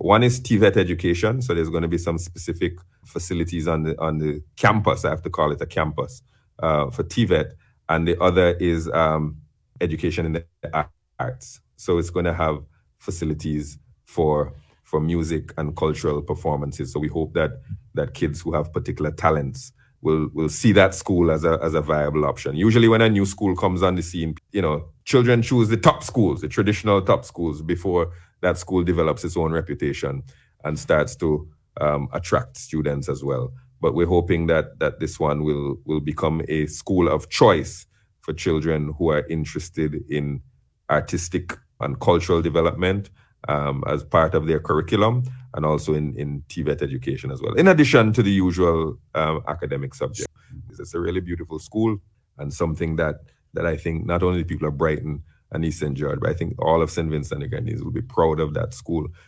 One is TVET education, so there's going to be some specific facilities on the campus. I have to call it a campus for TVET, and the other is education in the arts. So it's going to have facilities for music and cultural performances. So we hope that kids who have particular talents will see that school as a viable option. Usually when a new school comes on the scene, children choose the top schools, the traditional top schools, before that school develops its own reputation and starts to attract students as well. But we're hoping that this one will become a school of choice for children who are interested in artistic and cultural development as part of their curriculum, and also in TVET education as well, in addition to the usual academic subjects. It's a really beautiful school, and something that I think not only the people of Brighton and East St. George, but I think all of St. Vincent and the Grenadines will be proud of that school.